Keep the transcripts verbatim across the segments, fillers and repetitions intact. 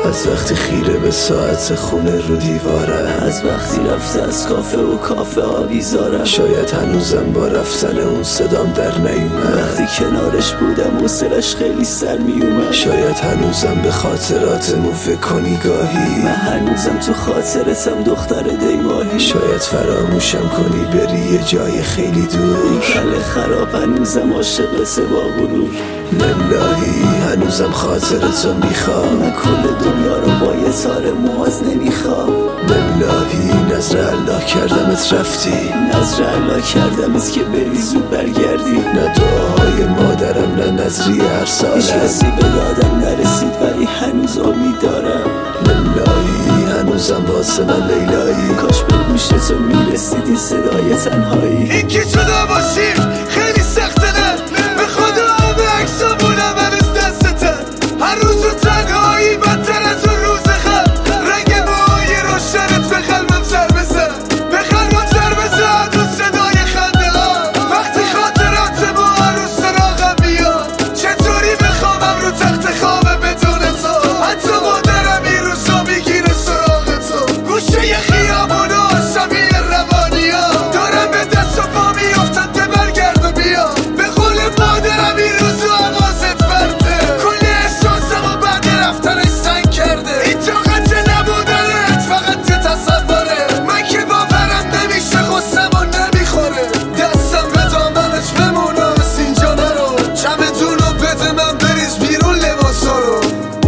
از وقتی خیره به ساعت خونه رو دیوارم، از وقتی رفته از کافه و کافه آویزارم. شاید هنوزم با رفتن اون صدام در نیومد، وقتی کنارش بودم حوصلش خیلی سر میومد. شاید هنوزم به خاطراتمون فکر کنی گاهی، من هنوزم تو خاطرتم دختر دیماهی. شاید فراموشم کنی بری یه جای خیلی دور. این کل خراب هنوزم عاشقته با غرور. للهی هنوزم خاطرتو میخوام، من کل دنیا رو با یه تار موهات نمیخوام. للهی نظر الله کردمت رفتی، نظر الله کردمت که بری زود برگردی. نه دعاهای مادرم نه نظری هر سالم، هیچ کسی به دادم نرسید ولی هنوز امید دارم. للهی هنوزم واسه من لیلایی، کاش به گوش تو میرسیدی صدای تنهایی. این که جدا باشیم خیلی سخته نه، به خدا به عکسامونم هنوز دستته. هر روز رو تنهایی بدتر از اون روز خم، رنگ موهای روشنت به قلبم سر بزن، به قلبم سر بزن تو صدای خنده ها. وقتی خاطرات ما هر روز سراغم میاد، چطوری بخوابم رو تخت خوابه بدون تو. حتی مادرم این روزا میگیره سراغ تو، گوشه خیابونا شبیه روانی ها، دارم به دست و پا میافتن که برگرد و بیا. به قول مادرم این روزا آغازت برده، کل احساسم و بعد رفتنش سنگ کرده. این طاقت نبودنت فقط یه تصوره، من که باورم نمیشه غصم و نمیخوره. دستم به دامنت بمونه از اینجا نرو، چمدون رو بده من بریز بیرون لباسا رو.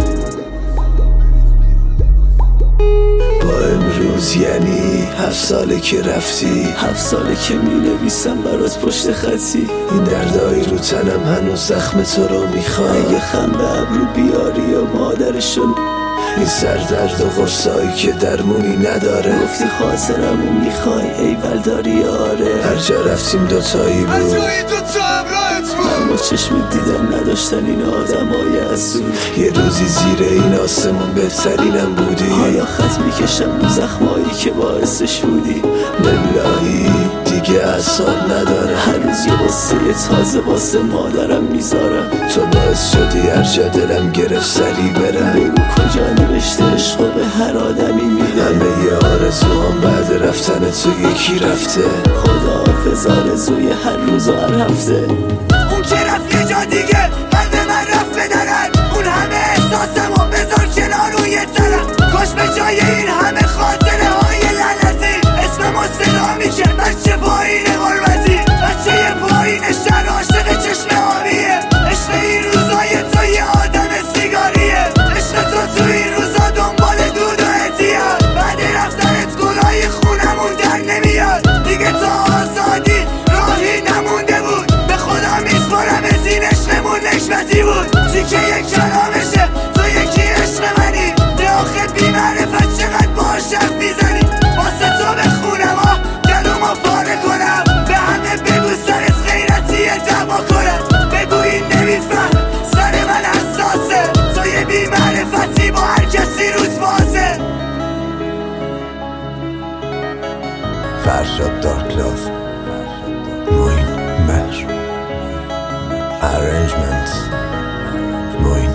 با امروز یعنی هفت ساله که رفتی، هفت ساله که می نویسم برات پشت خطی. این دردایی رو تنم هنوز زخم تو رو میخواد. اگه خم به ابرو بیاری و مادرشون، این سردرد و غرصایی که درمونی نداره. گفتی خاطرمو میخوای ایول داری آره. هر جا رفتیم دوتایی هر بود، جایی دوتا همراهت بود، اما چشم دیدن نداشتن این آدم های حسود. یه روزی زیر این آسمون بهترینم بودی. حالا خط میکشم رو زخمایی که باعثش بودی. للهی دیگه اعصاب ندارم، هر روز یه واسه تازه واسه مادرم میذارم. تو باعث شدی هر جا دلم گرفت سری برم. بگو کجا نوشته عشق و به هر آدمی میده. همه یه آرزوام بعد رفتن تو یکی رفته. خدا حافظ آرزوی هر روز و هر هفته. اون که رفت یه جا دیگه قلب من رفت بدرن، اون همه احساسمو بذار کنار روی سرم. کاش به جای این همه خاطره های لعنتی اسممو صدا میکرد بچه پایین غربتی، بچه پایین شهر عاشق چشم آبیه. عشق این روزای تو یه آدم سیگاریه، عشق تو تو این روزا دنبال دود و اعتیاد. بعد رفتنت گلای خونمون در نمیاد، دیگه تا آزادی راهی نمونده بود. به خدا میسپارم از این عشقمون نشمتی بود، تیکه یک کلامشه تو یکی عشق منی. ده آخه بی معرفت چقدر باش حرف میزنی، واسه تو به خونم ها گلومو پاره کنم. به همه بگو سرت غیرتیه دعوا کنم، بگو این نمیفهم سر من حساسه، تو یه بی معرفتی با هر کسی روز بازه. فرشاد دارک لاف، موین مهر، ارنجمنت موین.